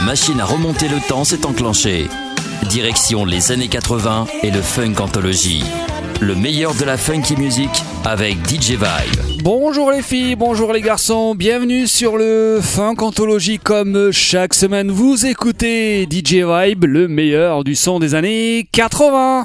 machine à remonter le temps s'est enclenchée. Direction les années 80 et le Funk Anthology. Le meilleur de la funky music avec DJ Vibe. Bonjour les filles, bonjour les garçons, bienvenue sur le Funk Anthology. Comme chaque semaine, vous écoutez DJ Vibe, le meilleur du son des années 80.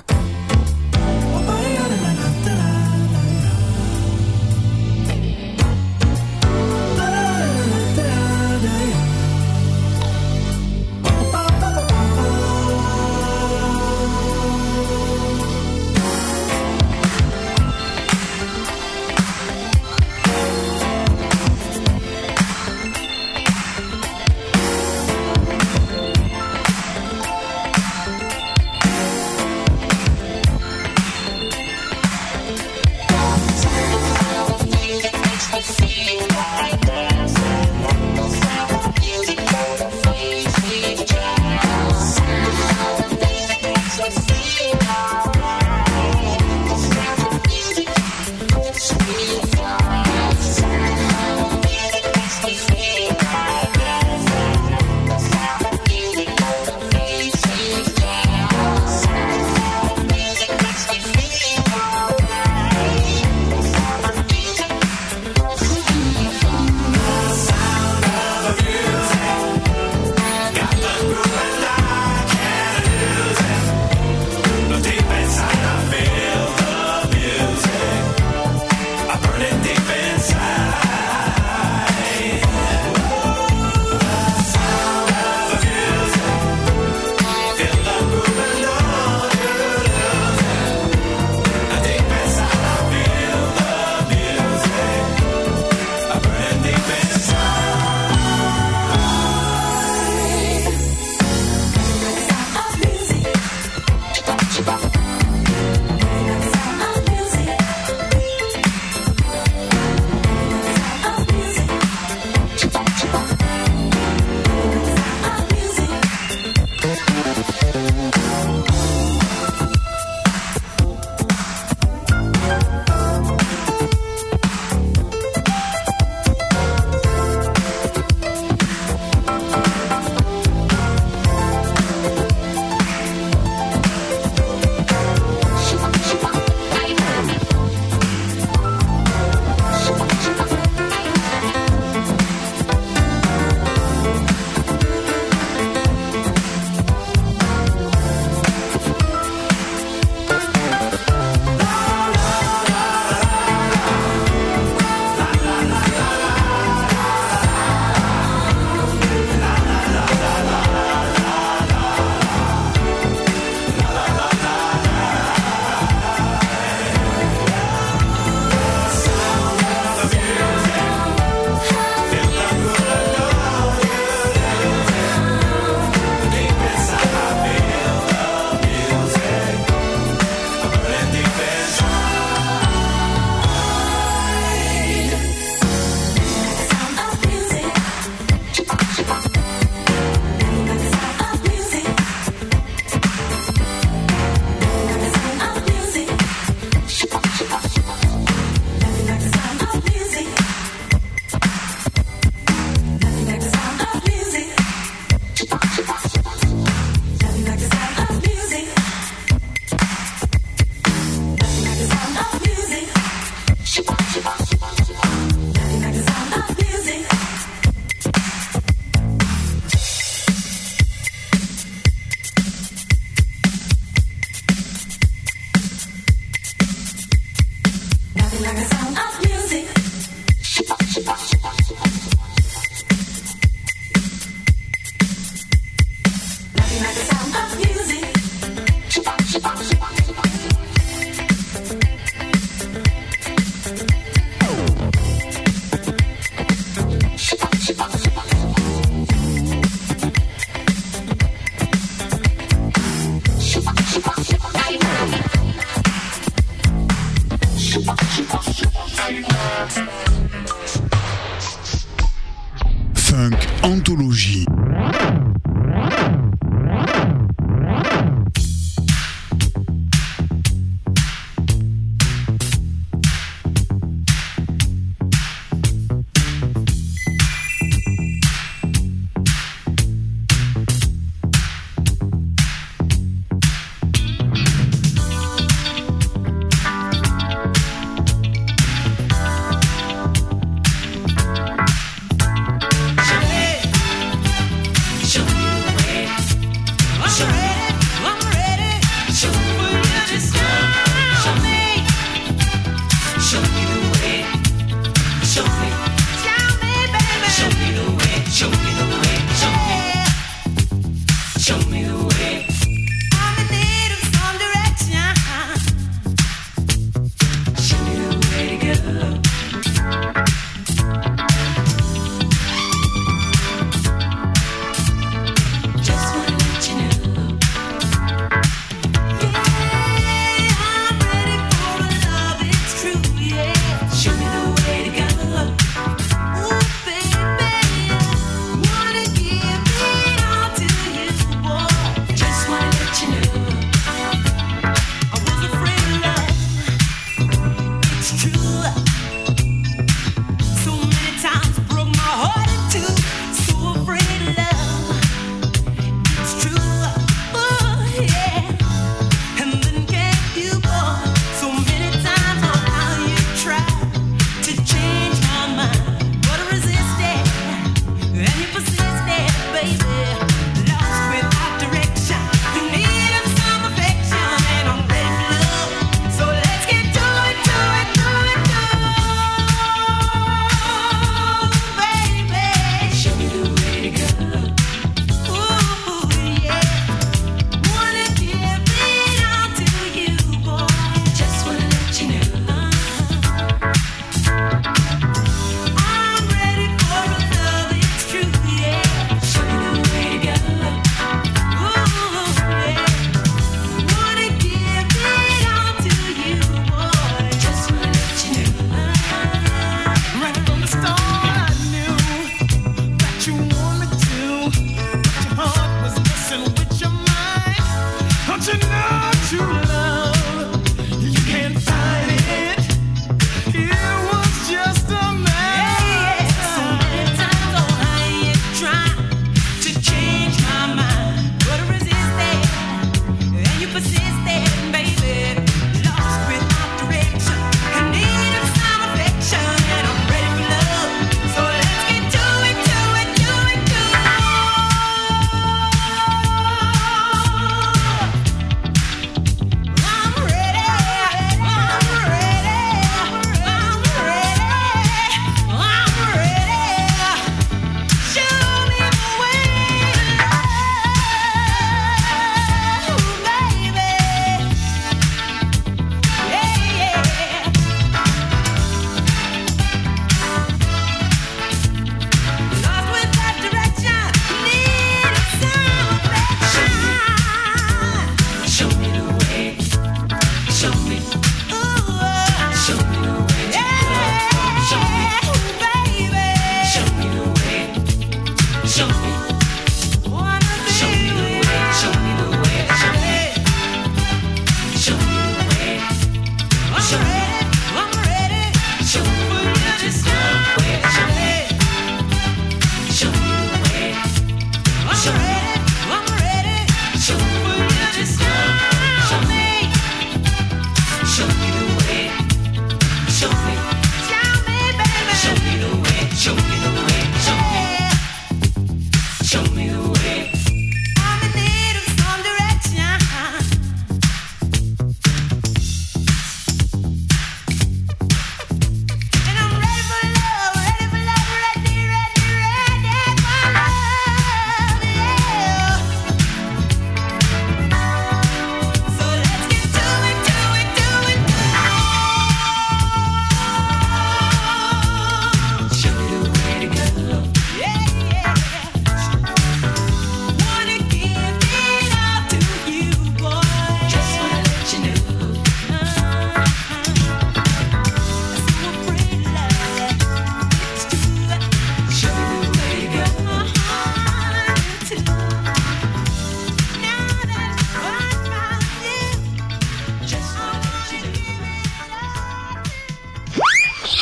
Funk Anthology.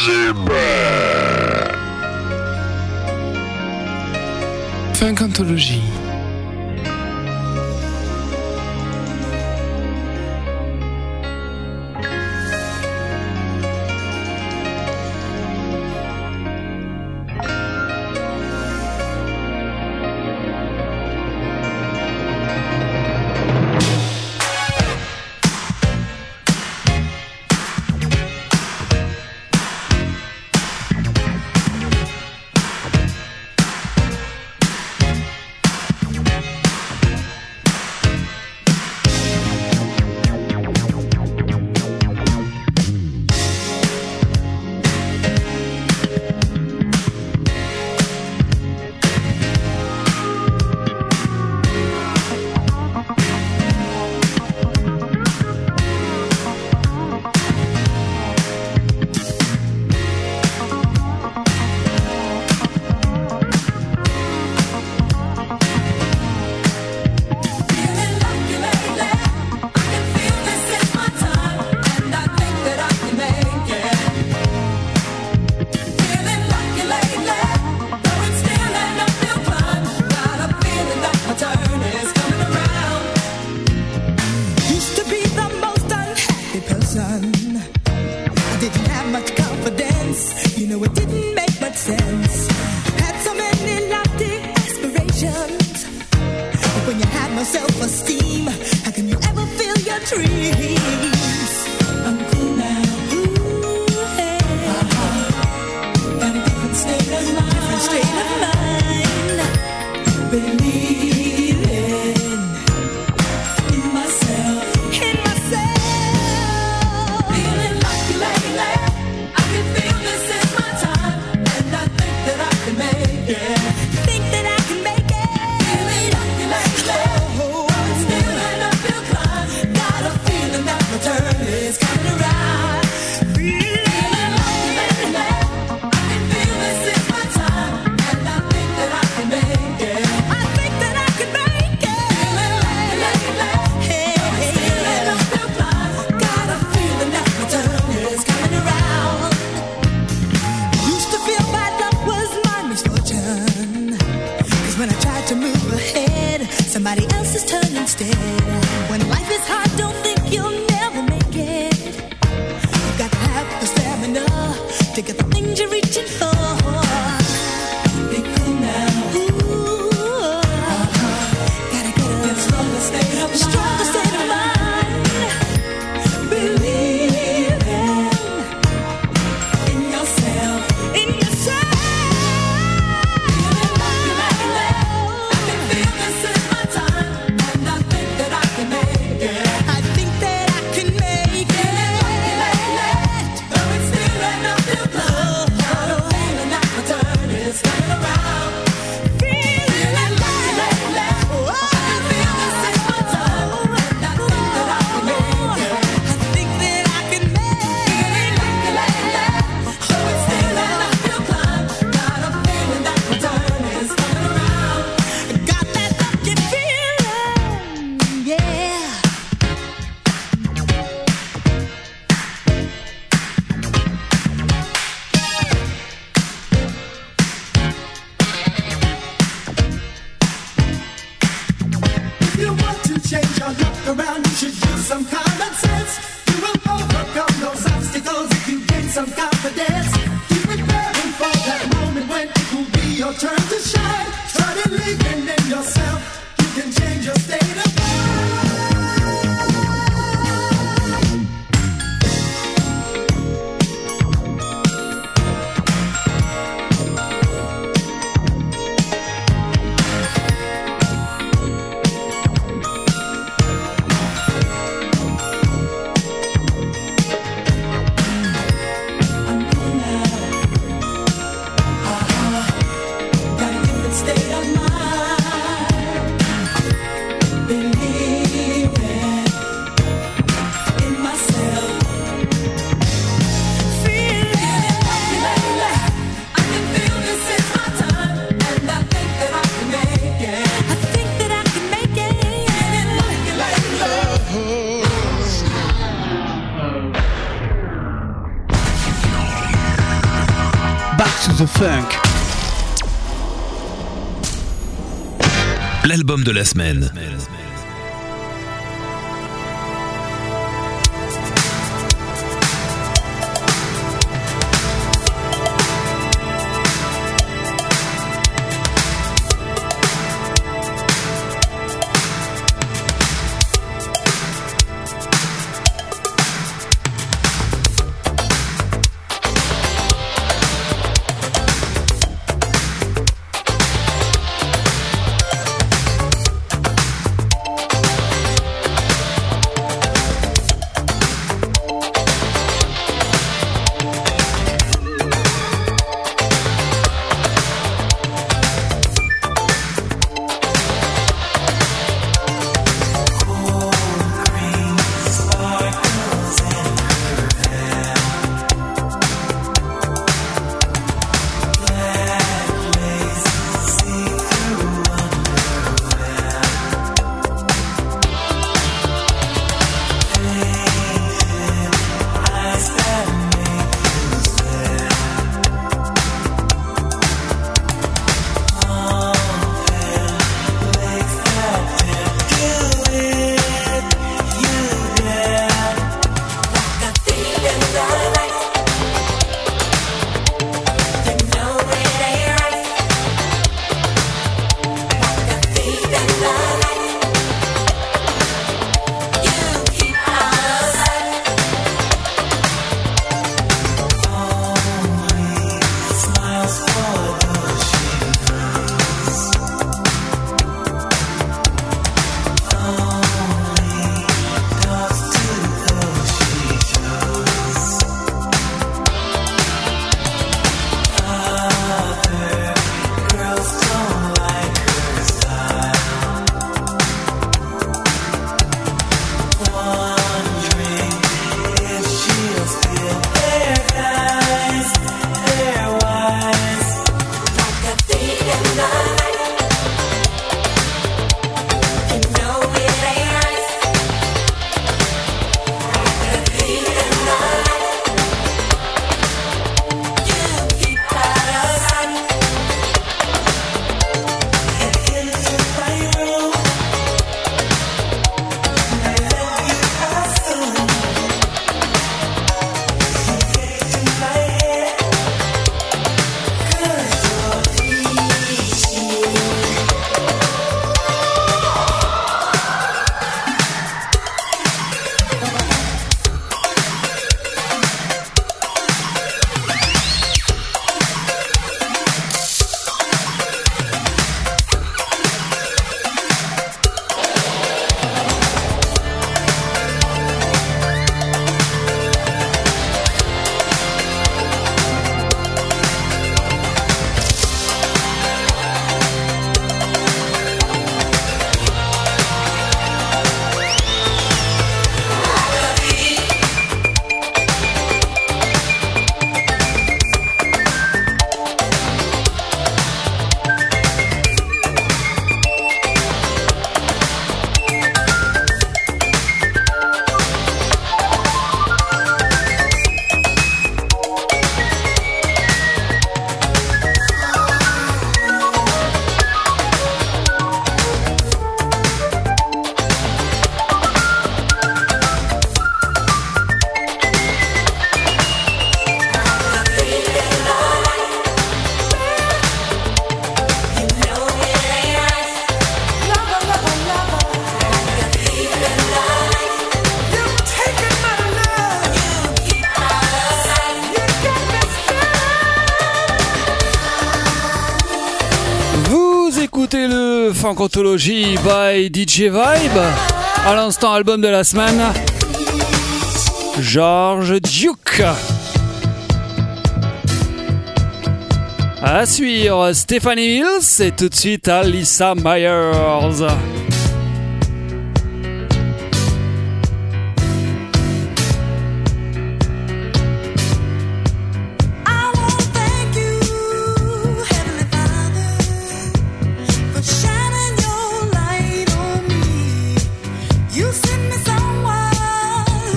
Funkantologie. the funk. L'album de la semaine. écoutez le Funkology by DJ Vibe. À l'instant, album de la semaine, George Duke. À suivre, Stephanie Mills et tout de suite Alyssa Myers.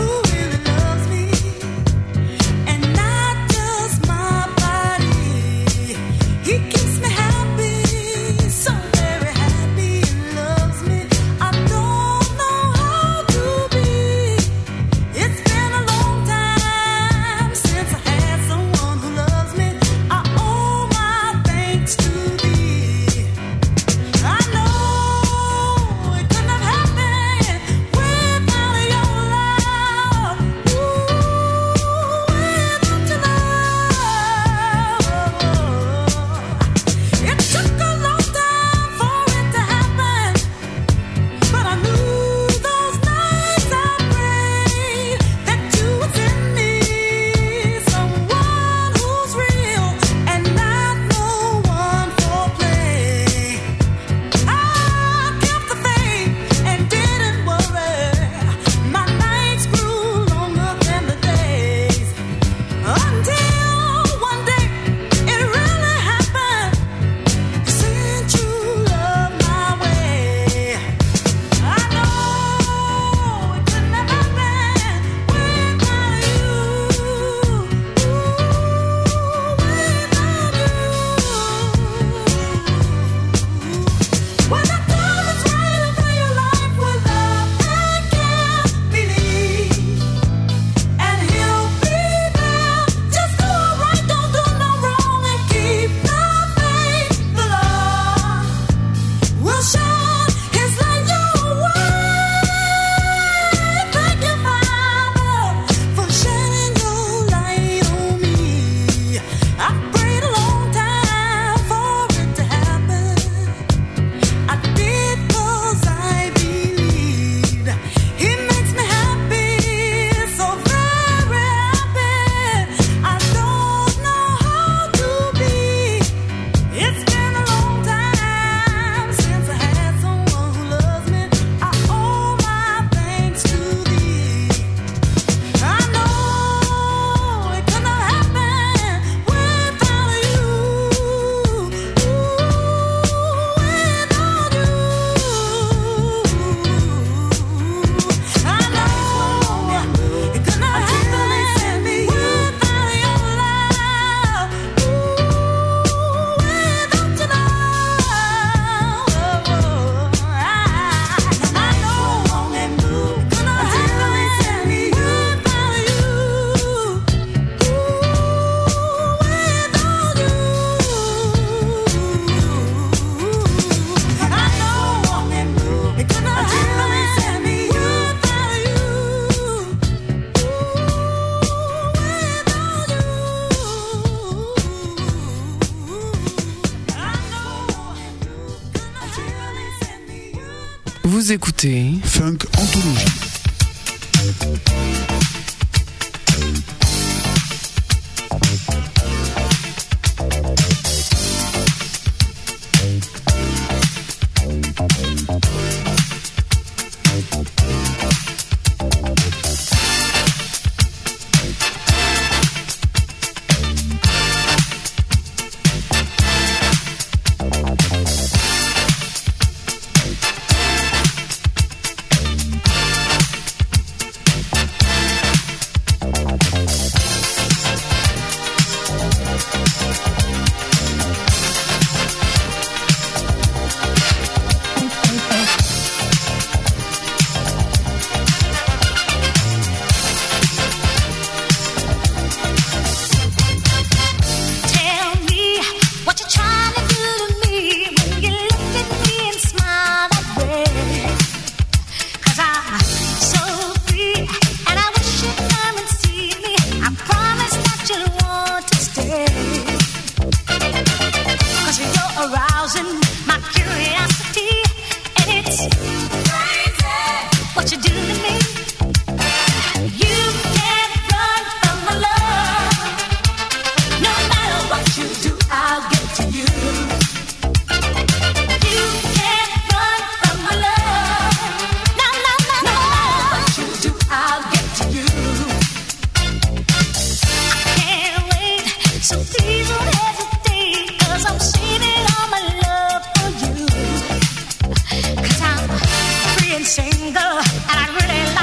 And not just my body. Vous écoutez Funk Anthologie. Single, and I really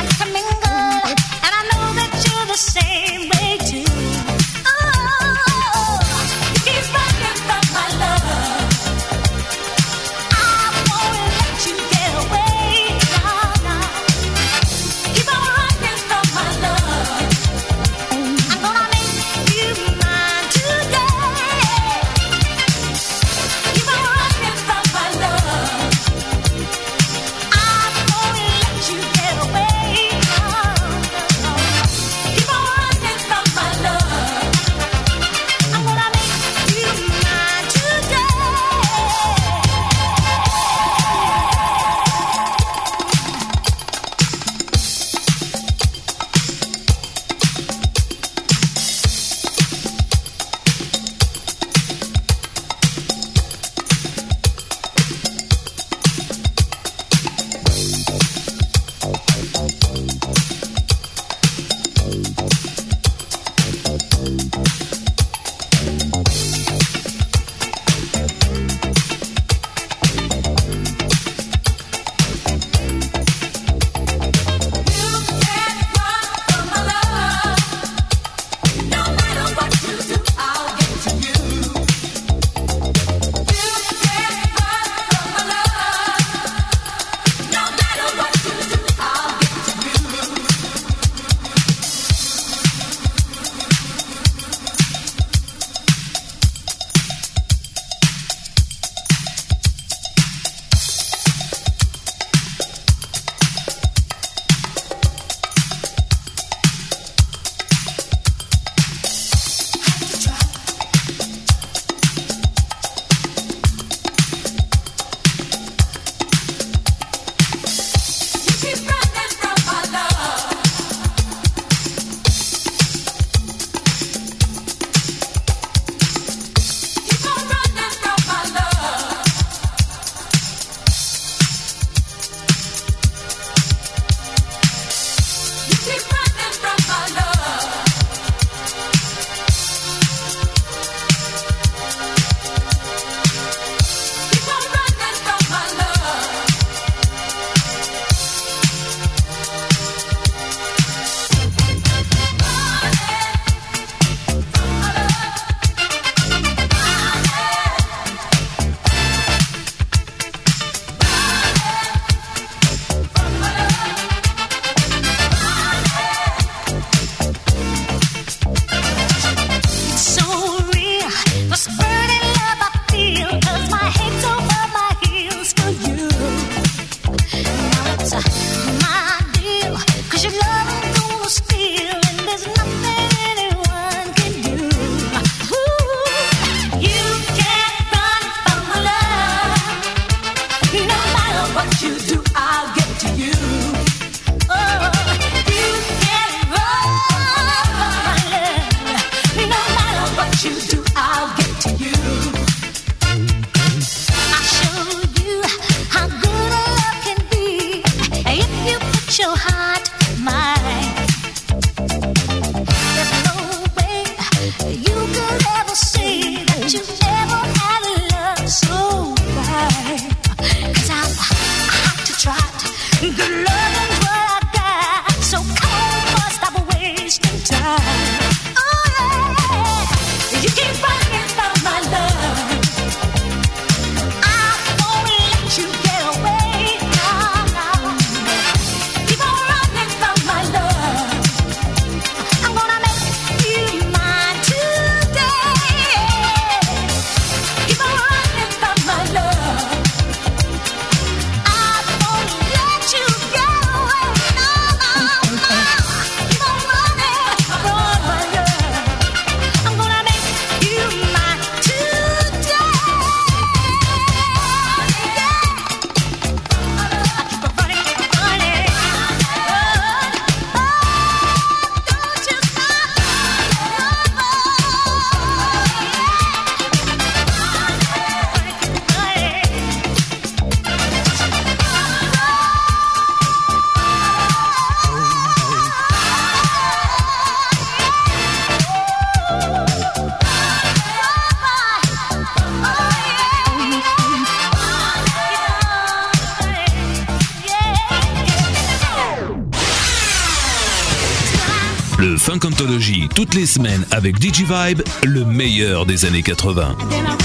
Le Funk Anthology, toutes les semaines avec Digivibe, le meilleur des années 80.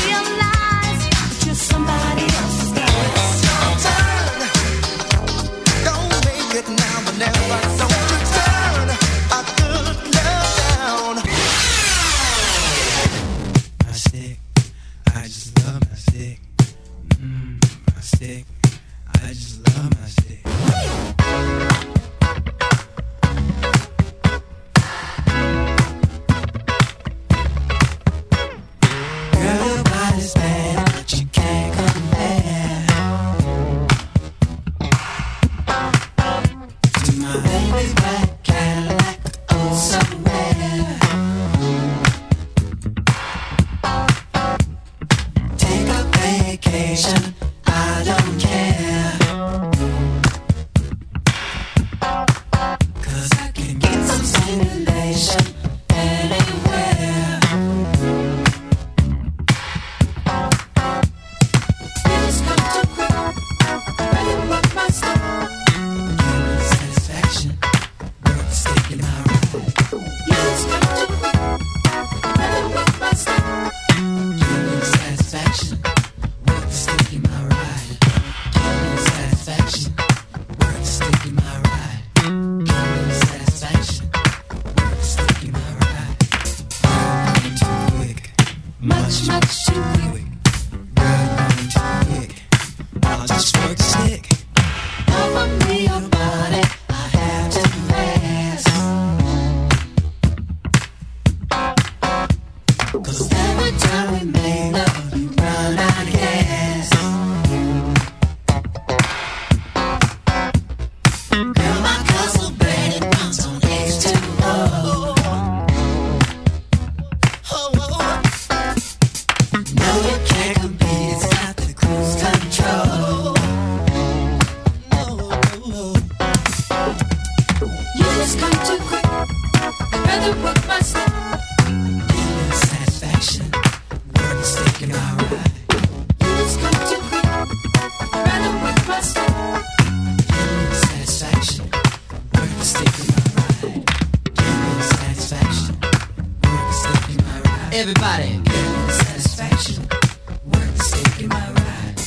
Everybody, satisfaction. Work the stick in my ride.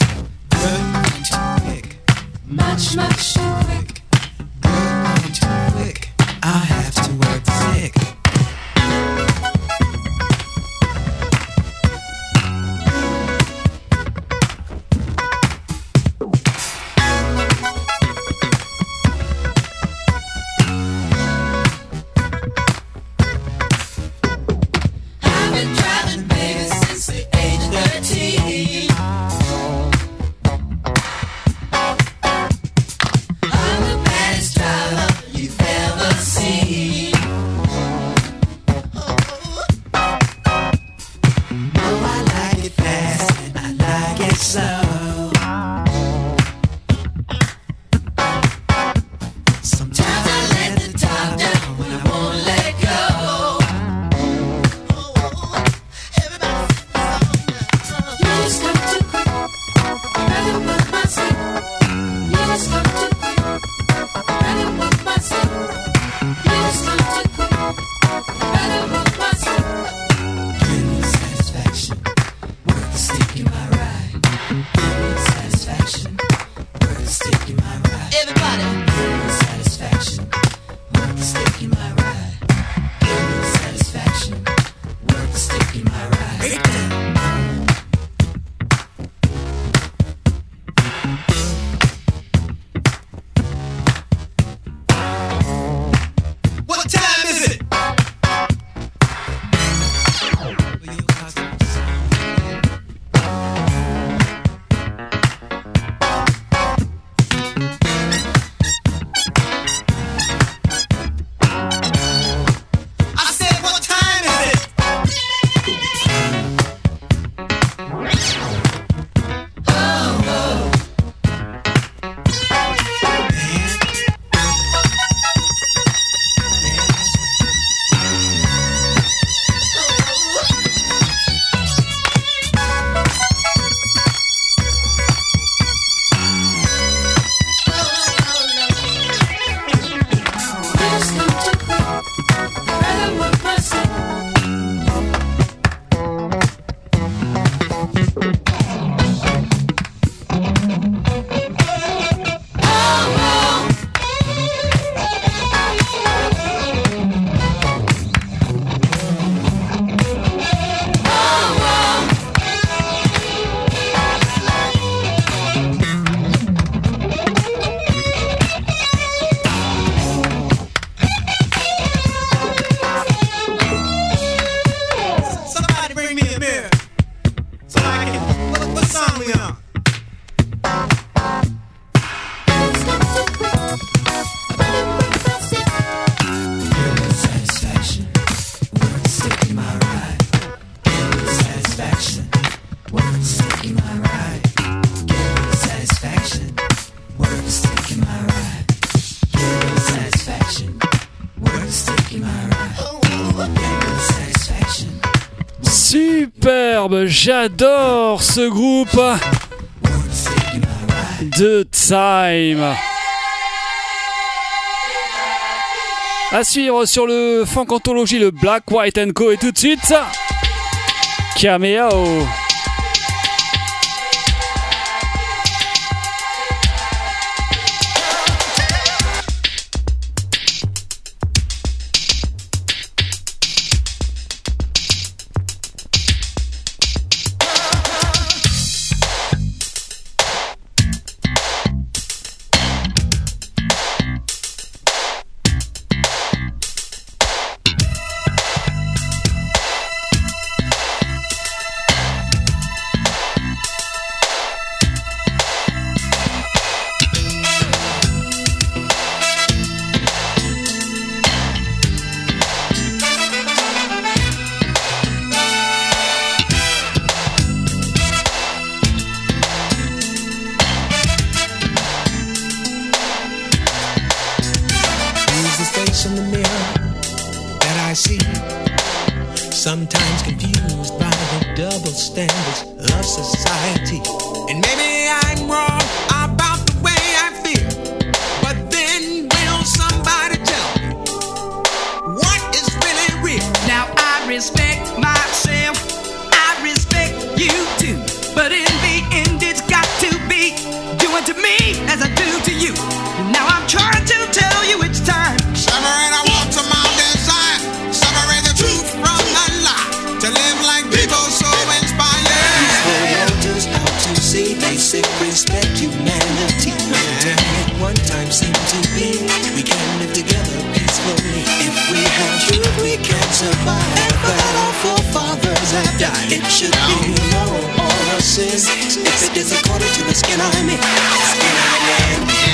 Work too quick, much too quick. Work too quick. I have to work the stick. superbe, j'adore ce groupe. The Time. À suivre sur le Funk Anthology, le Black, White & Co. Et tout de suite, Cameo. In the mirror that I see, sometimes confused by the double standards of society. And maybe I'm wrong about the way I feel, but then will somebody tell me what is really real? Now I respect myself, I respect you too, but in the end it's got to be doing to me as I do to you. Now I'm trying to tell you it's time. Separate our walks of my desire. Separate the truth from the lie. To live like people so inspired. Peaceful waters out to sea. Basic respect, humanity. At one time seemed to be. We can live together peacefully. If we have truth, we can survive. Ever that our forefathers have died. It should be moral or a sin. If it is according to the skin I'm in. Skin I'm in.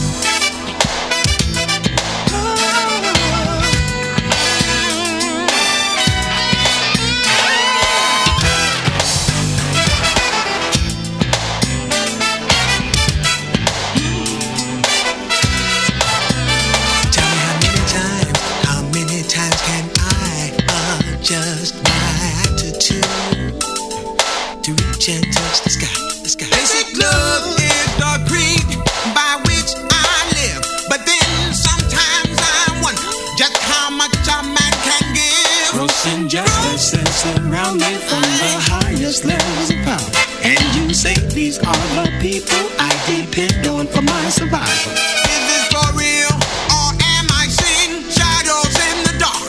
Just my attitude to reach and touch the sky, the sky. Basic love is the creed by which I live. But then sometimes I wonder just how much a man can give. Gross injustice is surrounded from the highest levels of power. And you say these are the people I depend on for my survival. Is this for real? Or am I seeing shadows in the dark?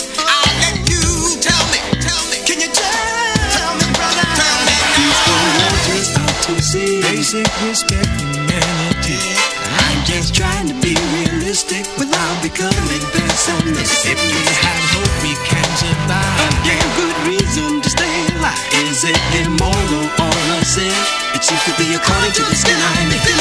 Basic respect, humanity. I'm just trying to be realistic without becoming pessimistic. If we have hope, we can survive. Again, good reason to stay alive. Is it immoral or a sin? It seems to be according to the skin I'm in.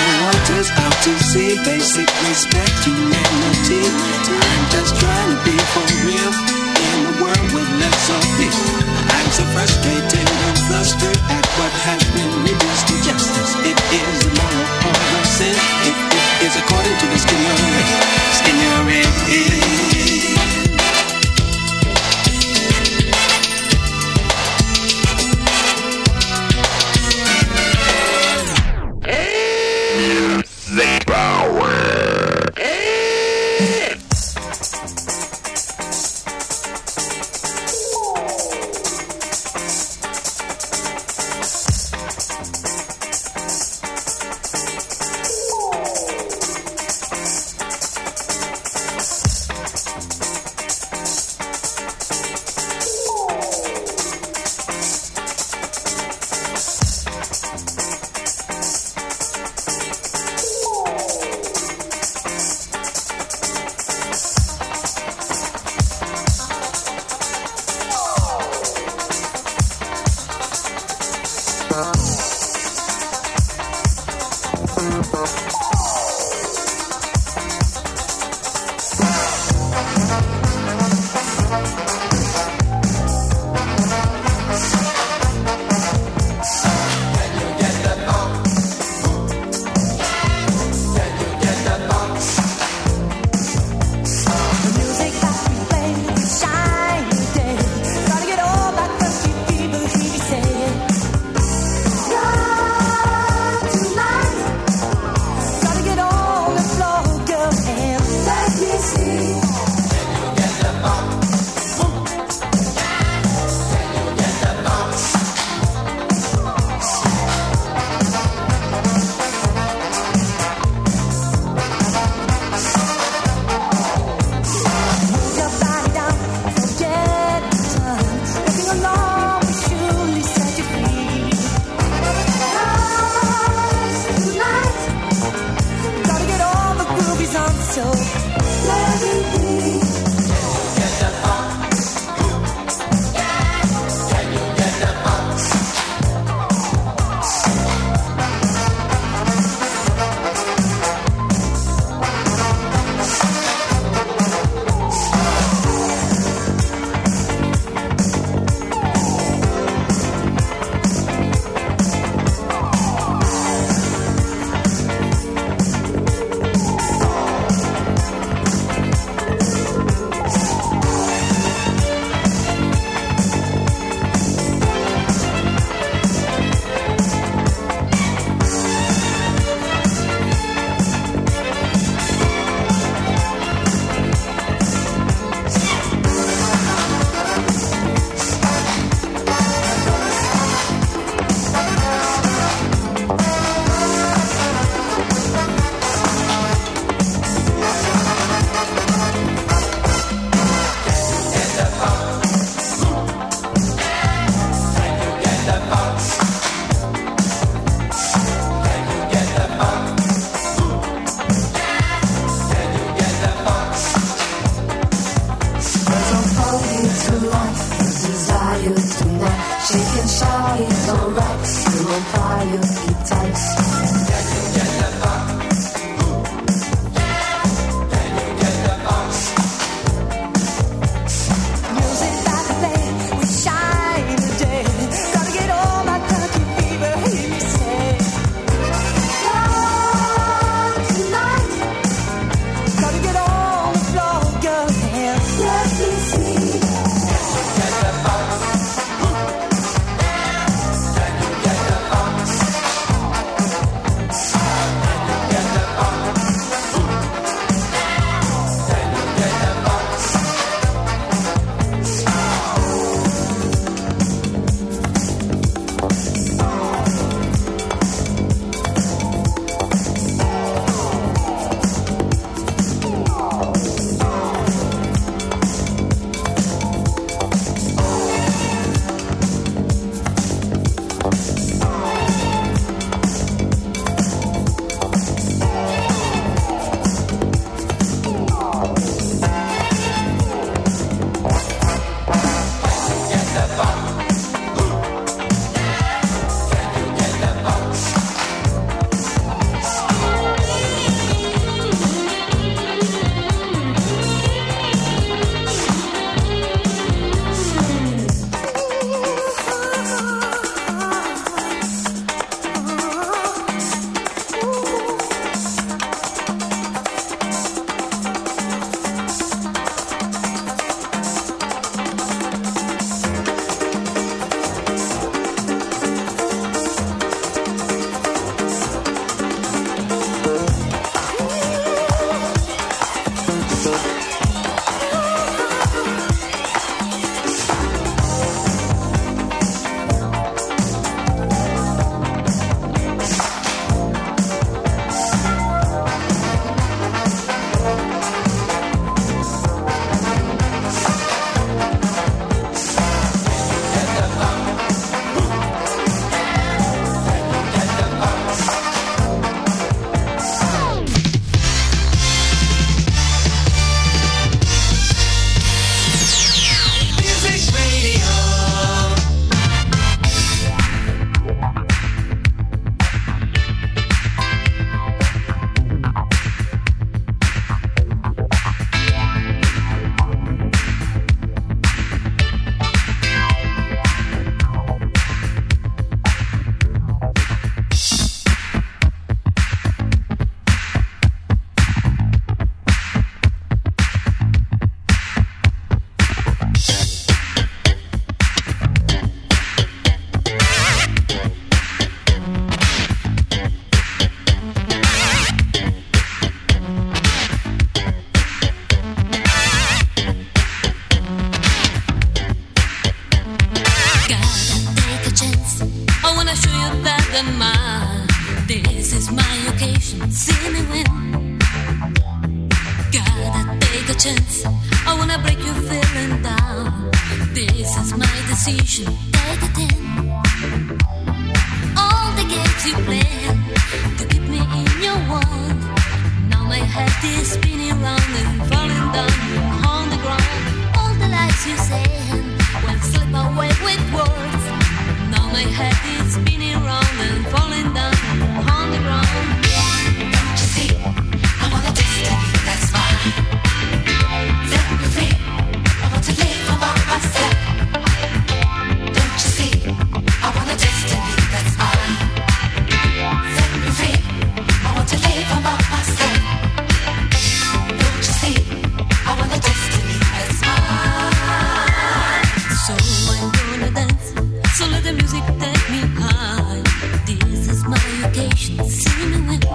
Basic respect, humanity. I'm just trying to be for real in a world with less appeal. I'm so frustrated and flustered at what has been reduced to justice. It is a moral or a sin. It is according to the skin you're in. Tonight see me win. Gotta take a chance. I wanna break you feeling down. This is my decision. Take it in. All the games you play to keep me in your world. Now my head is spinning round and falling down on the ground. All the lies you say will slip away with words. Now my head is spinning round and falling down on the ground. Don't you see? I want a destiny that's mine. Set me free. I want to live above myself. Don't you see? I want a destiny that's mine. Set me free. I want to live above myself. Don't you see? I want a destiny that's mine. So I'm gonna dance. So let the music take me high. This is my occasion. See me win.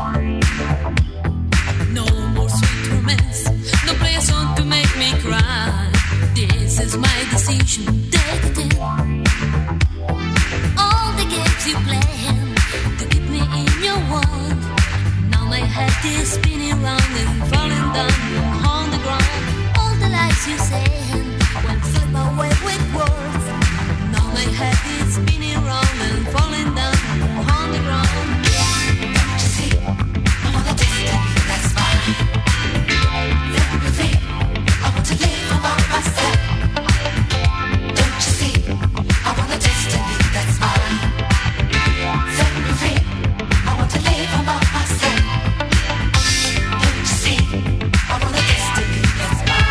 No more sweet romance. No play a song to make me cry. This is my decision. Take it in. All the games you play to keep me in your world. Now my head is spinning round and falling down on the ground. All the lies you say will slip away with words. Now my head is spinning round and falling down on the ground. Don't you see? I want a destiny that's mine. Let me free. I want to live above myself. Don't you see? I want a destiny that's mine. Set me free. I want to live above myself. Don't you see? I want a destiny that's mine.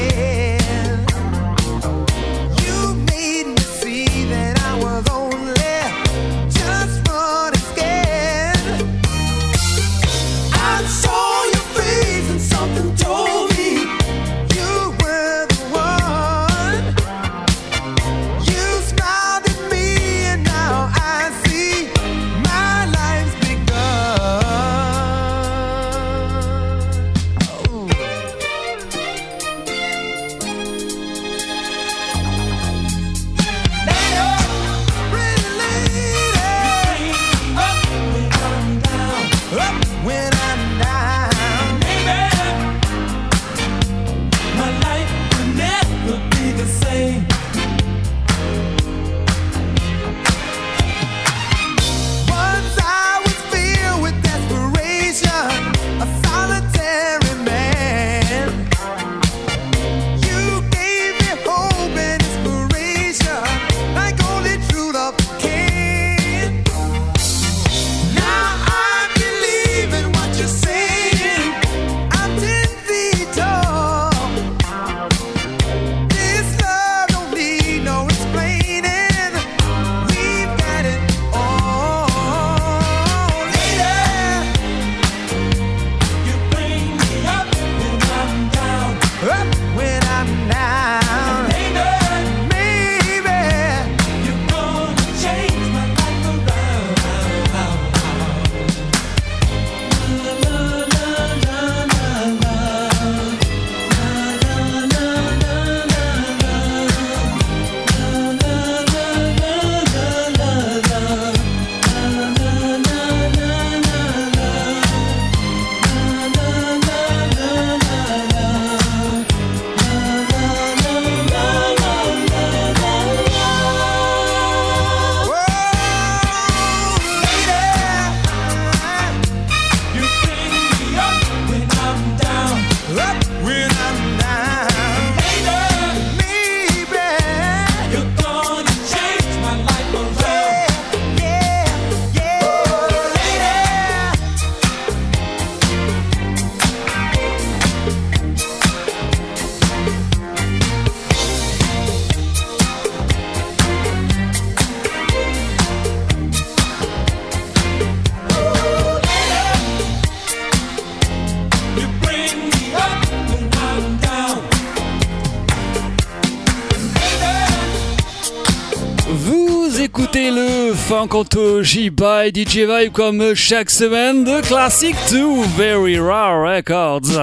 Lonely écoutez le Funk Anthology by DJ Vibe comme chaque semaine de Classic to Very Rare Records.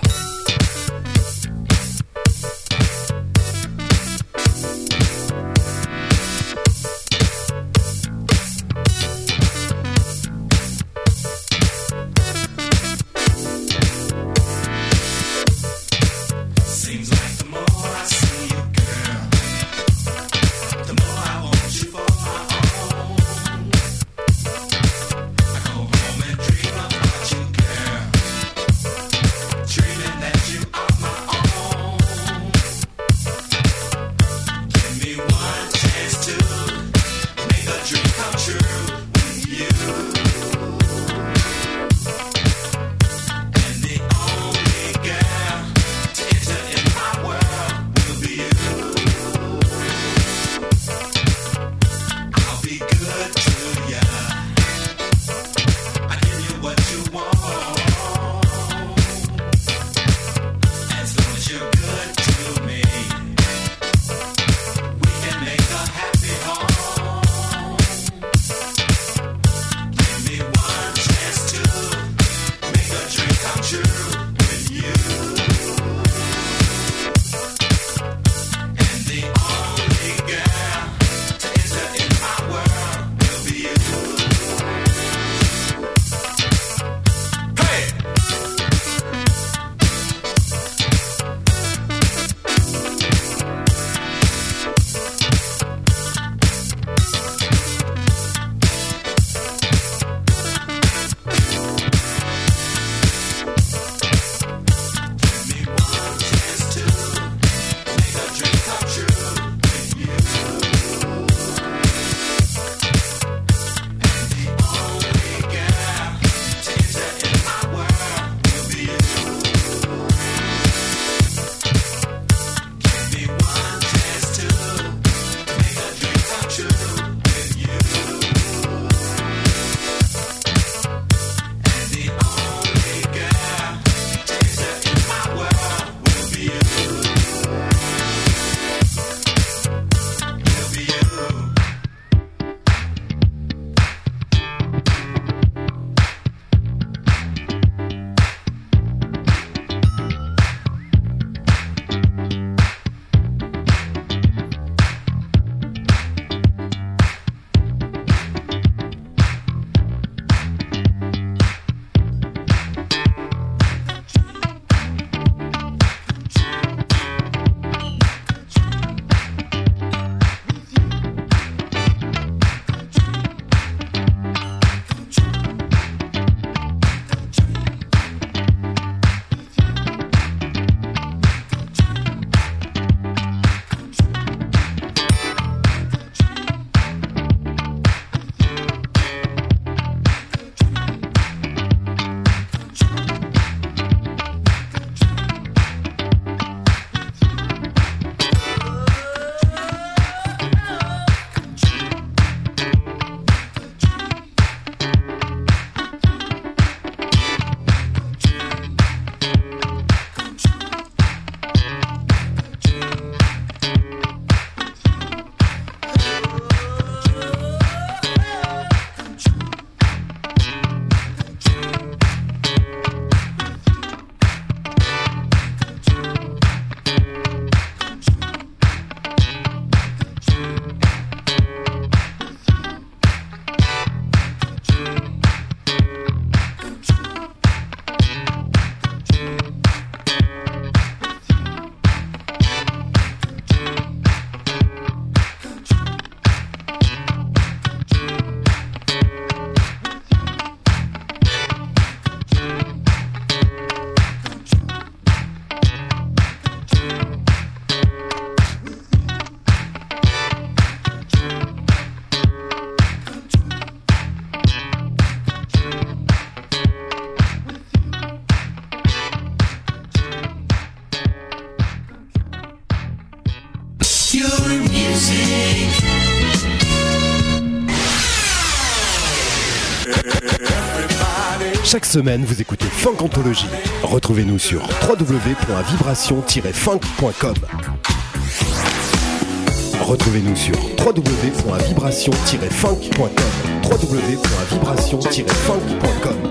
Chaque semaine, vous écoutez Funk Anthology. Retrouvez-nous sur www.vibration-funk.com. Retrouvez-nous sur www.vibration-funk.com www.vibration-funk.com.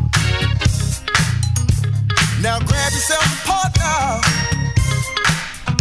Now grab yourself a partner.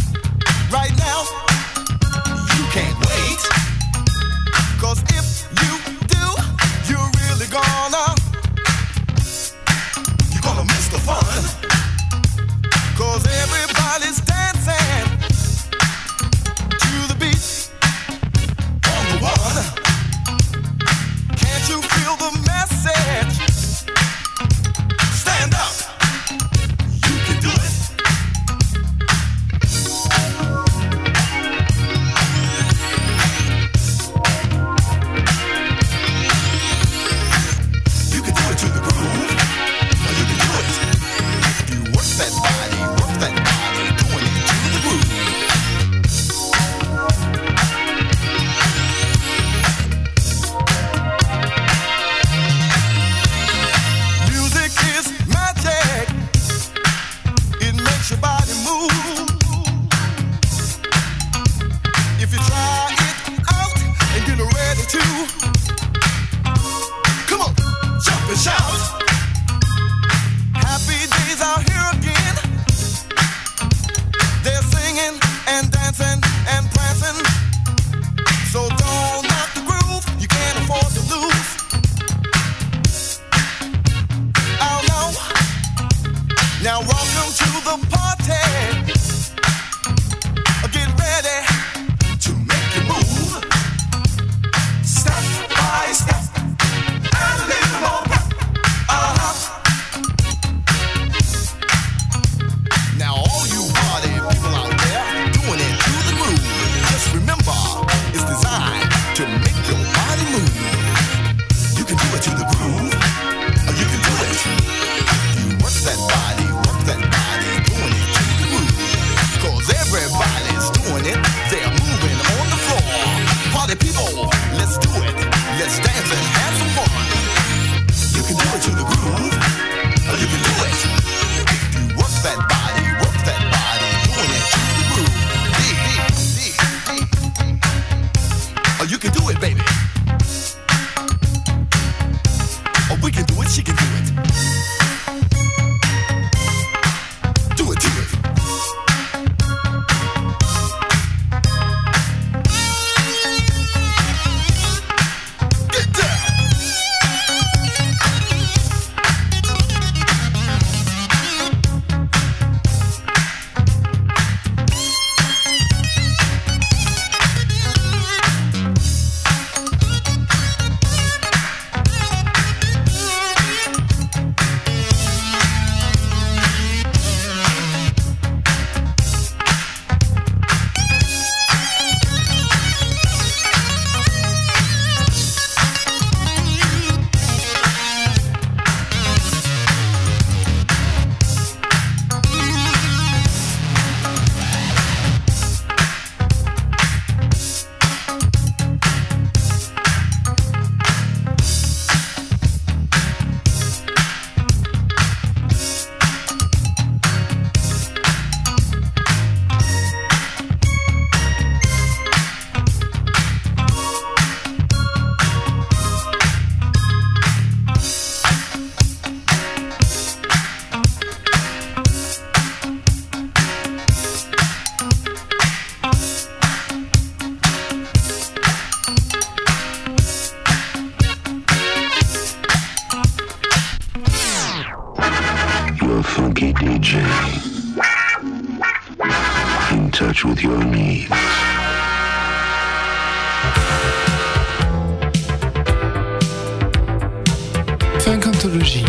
and dancing and prancing. So don't knock the groove, you can't afford to lose. Oh no. Now welcome to the party. Get ready to make you move. Step by step, and a little more. Now all you party people out there doing it to the groove. Just remember, it's designed to make your body move. You can do it to the groove, or you can do it. You work that body, doing it to the groove. 'Cause everybody's doing it, they're moving on the floor. Party people, let's do it. Let's dance and have some fun. You can do it to the groove, or you can do it. You work that body, doing it to the groove. Or you can do it, baby. Or we can do it, she can do it. Do it, do it. Get down. With your needs. Funk Anthology.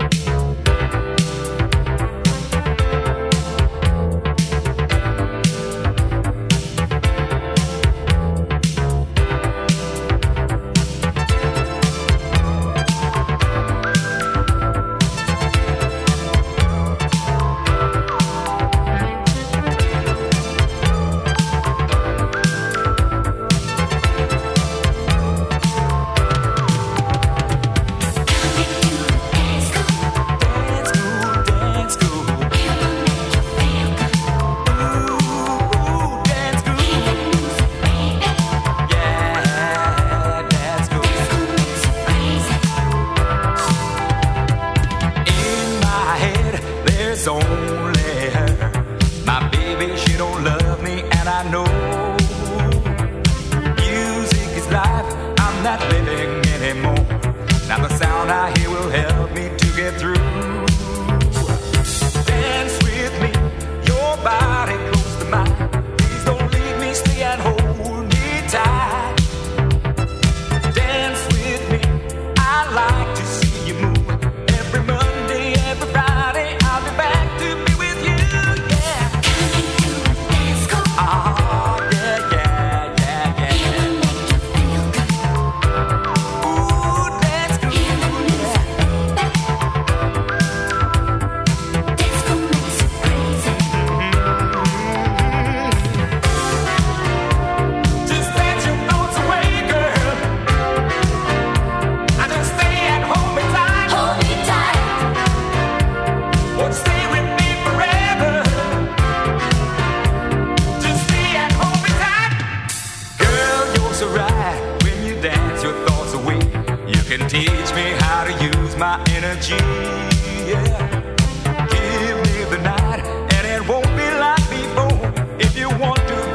Teach me how to use my energy. Yeah. Give me the night, and it won't be like before. If you want to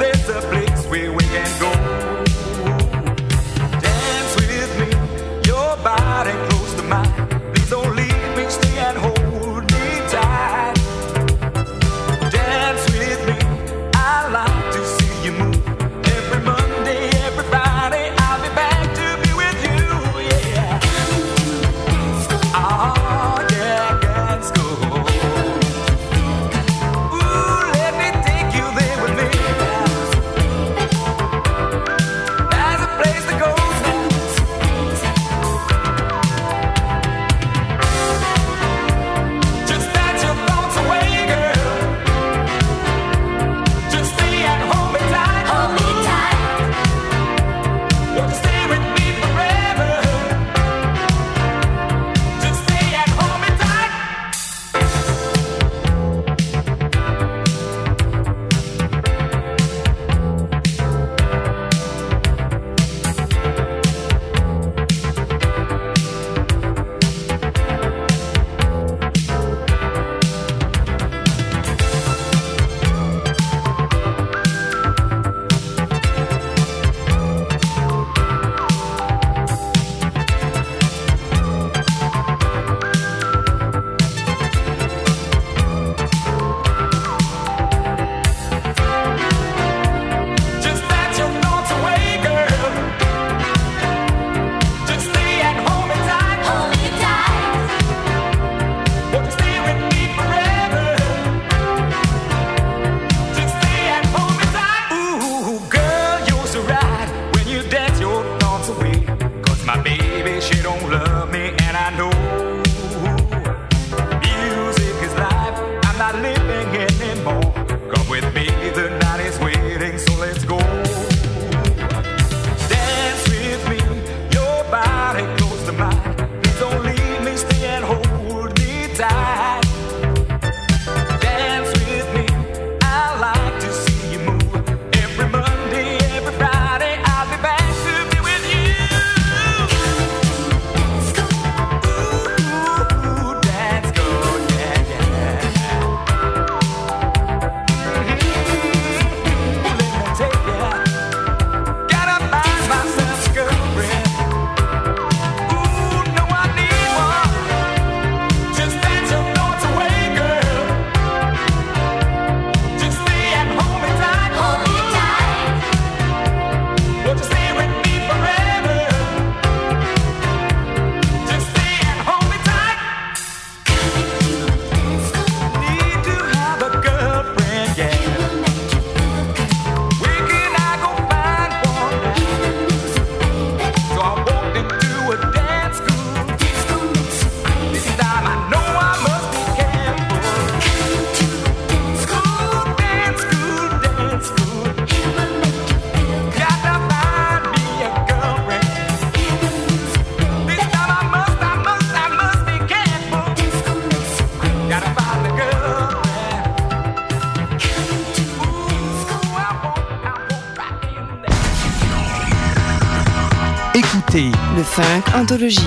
Écoutez le Funk Anthologie.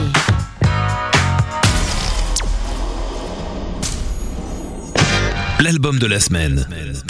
L'album de la semaine.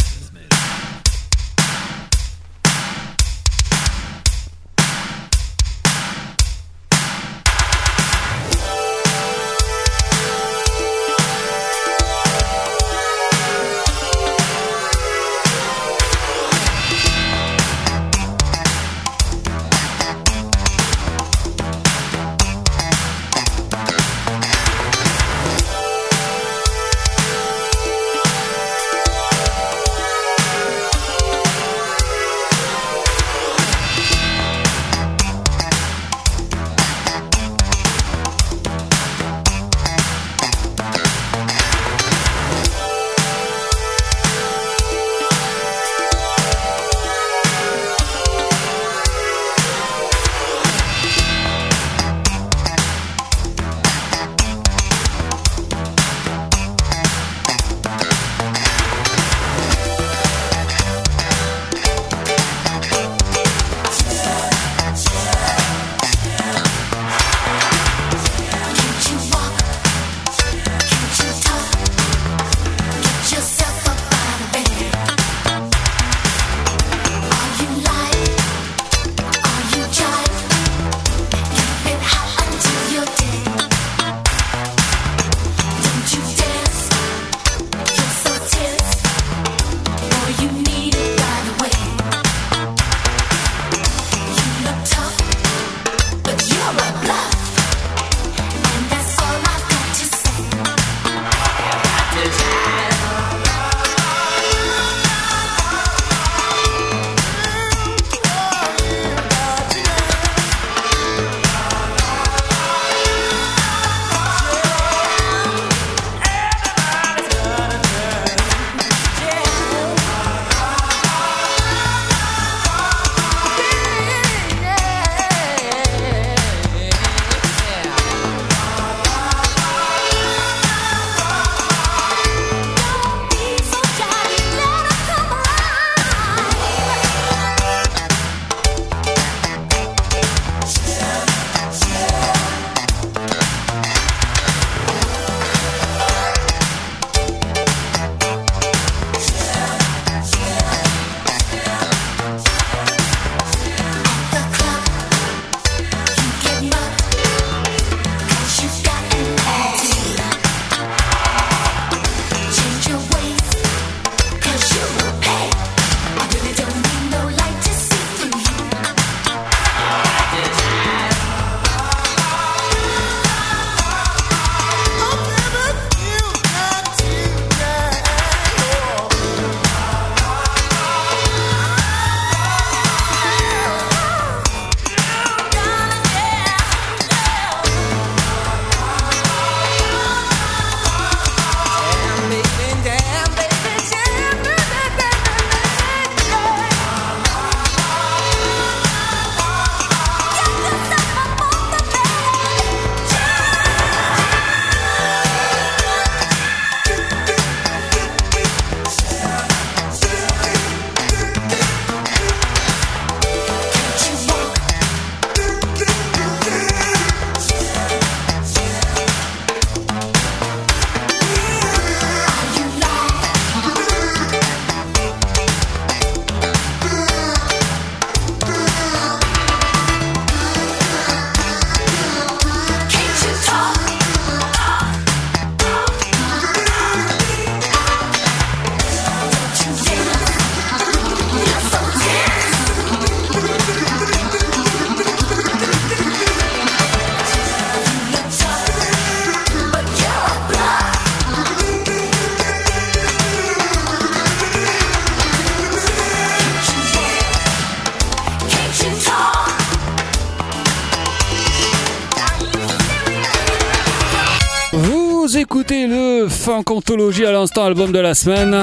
Écoutez le Funk Anthologie à l'instant, album de la semaine.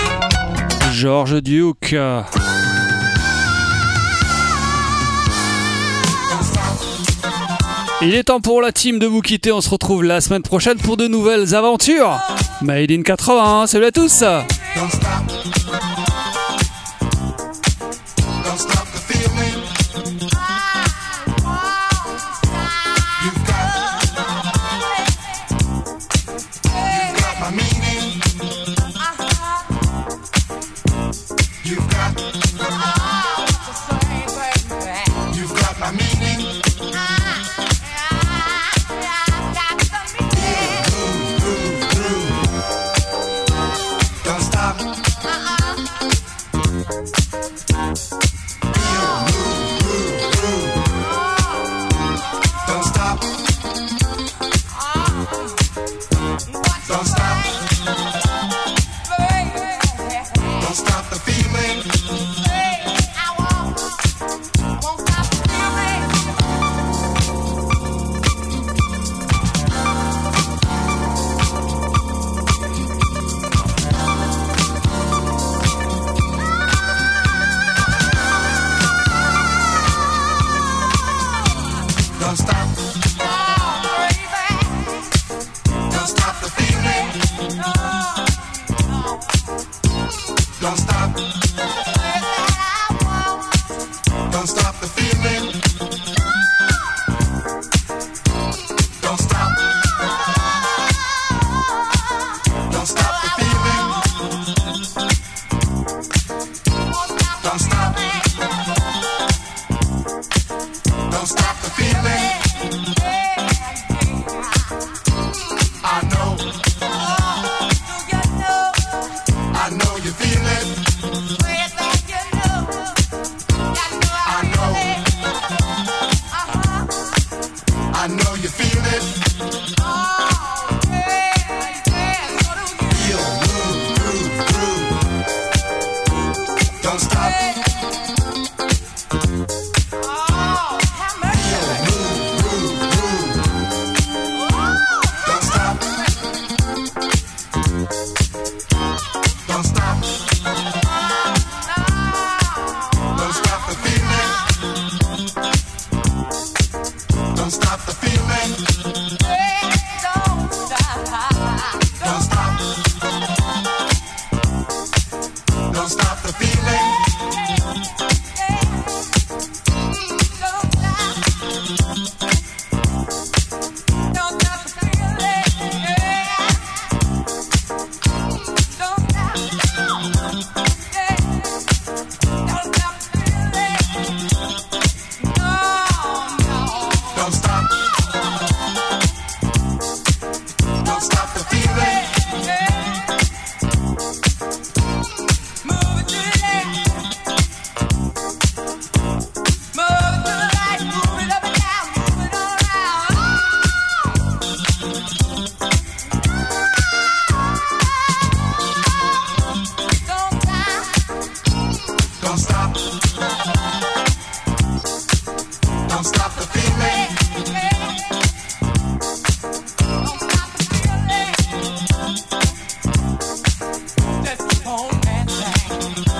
George Duke. Il est temps pour la team de vous quitter. On se retrouve la semaine prochaine pour de nouvelles aventures. Made in 80, salut à tous. Don't stop the feeling. You've got my meaning. Groove. Don't stop. Groove. Don't stop. Don't stop. Don't stop the feeling. Don't stop. Don't stop the feeling. Don't stop. Don't stop the feeling. Don't stop. Don't stop the feeling. Don't stop. Don't stop the feeling. I know you feel it. I know you feel it. Feel, move, groove. Don't stop. Feel, move, groove. Don't stop. Don't stop. Don't stop the feeling. Don't stop the feeling. Don't stop. Don't stop the feeling. Don't stop. Don't stop the feeling. Move it to the left. Move it to the right. Move it up and down. Move it all around. Don't stop. Don't stop the feeling. Just keep on dancing.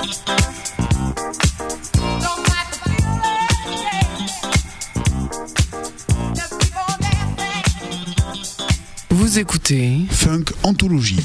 Don't stop the feeling. Just keep on dancing. Vous écoutez Funk Anthologie.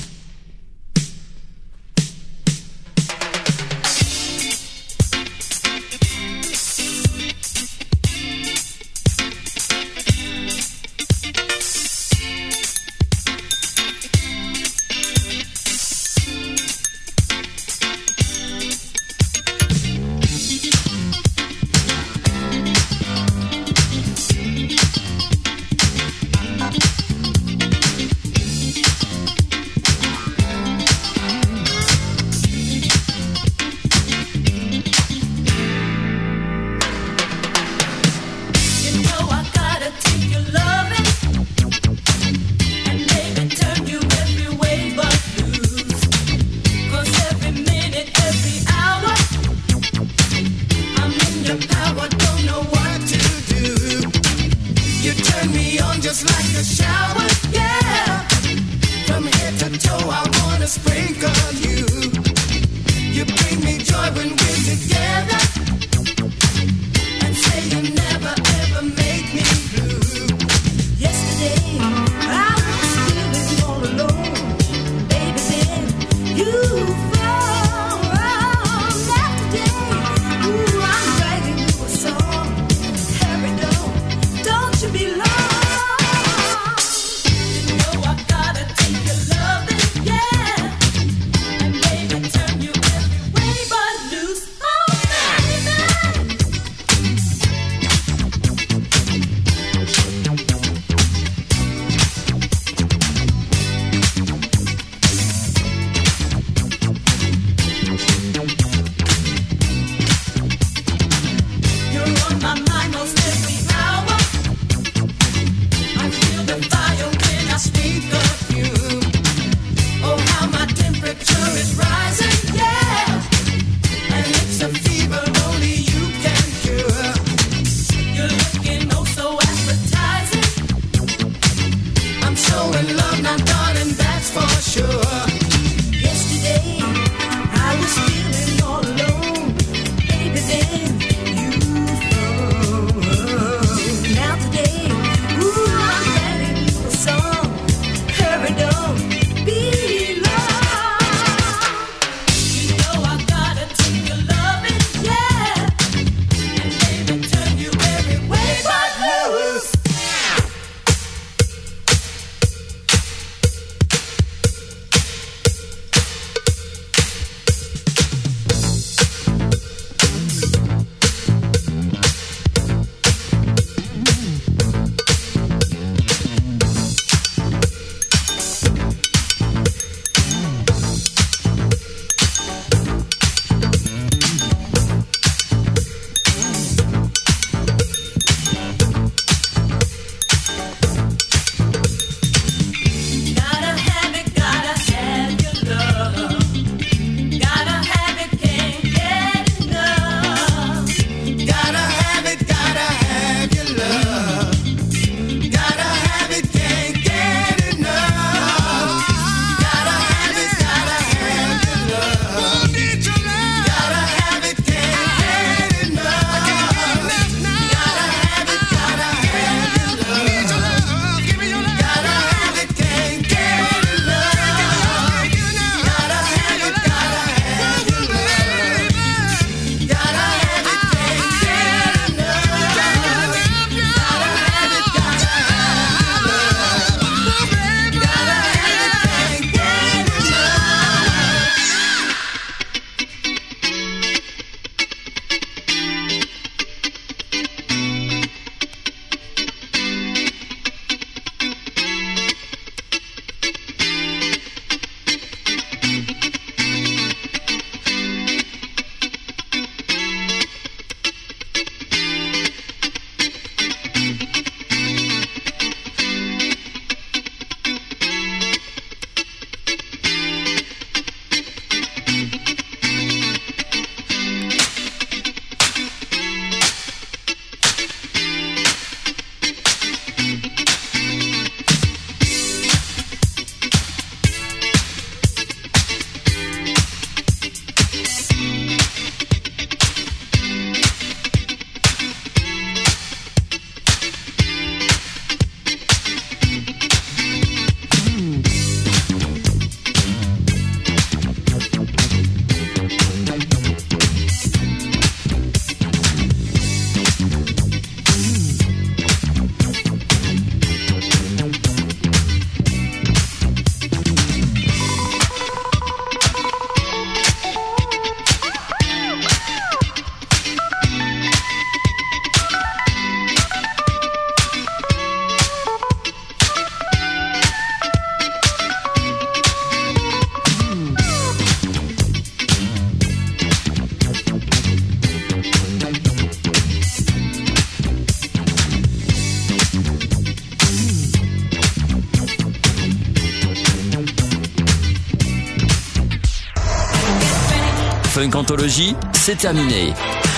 Funk Anthology, c'est terminé.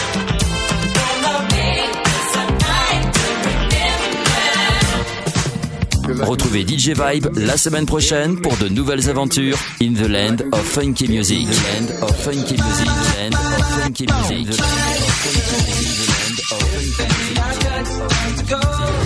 Retrouvez DJ Vibe la semaine prochaine pour de nouvelles aventures in the land of funky music. The land of funky music. The land of funky music. The land of funky music. The land of funky music.